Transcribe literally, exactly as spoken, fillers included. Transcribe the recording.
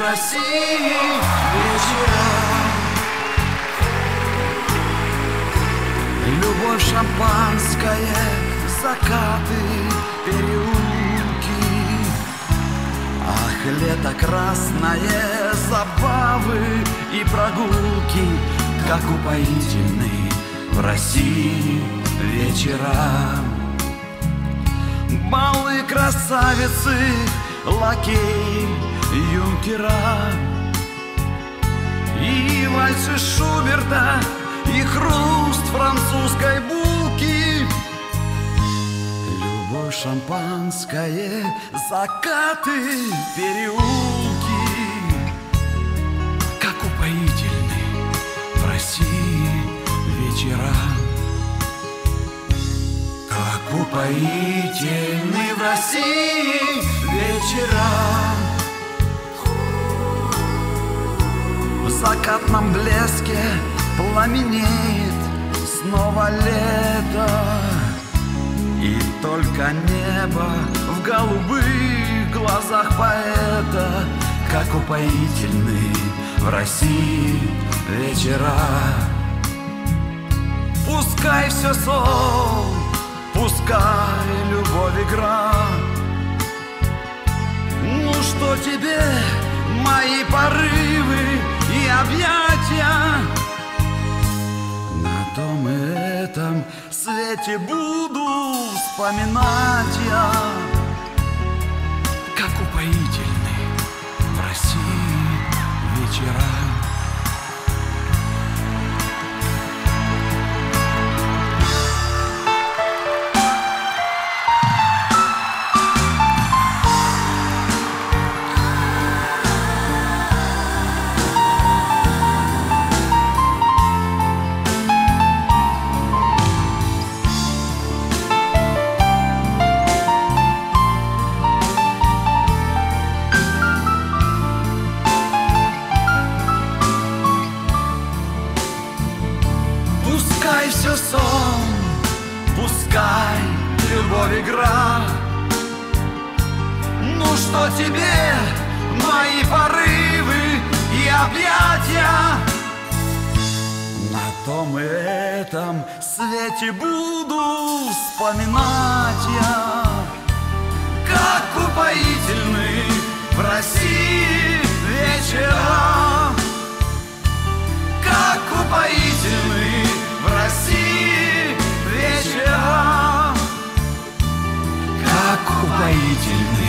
в России вечера. Любовь, шампанское, закаты, переулки. Ах, лето красное, забавы и прогулки, как упоительны в России вечера. Балы, красавицы, лакей, юнкера, и вальсы Шуберта, и хруст французской булки. Любовь, шампанское, закаты, переулки, как упоительны в России вечера. Как упоительны в России вечера. В закатном блеске пламенеет снова лето, и только небо в голубых глазах поэта. Как упоительны в России вечера. Пускай все сон, пускай любовь игра. Ну что тебе мои порывы и объятия? На том и этом свете буду вспоминать я. Как упоительны в России вечера. Пускай все сон, пускай любовь игра. Ну что тебе мои порывы и объятия? На том и этом свете буду вспоминать я. Как упоительны в России вечера. Как упоительны в России вечера. Как упоительны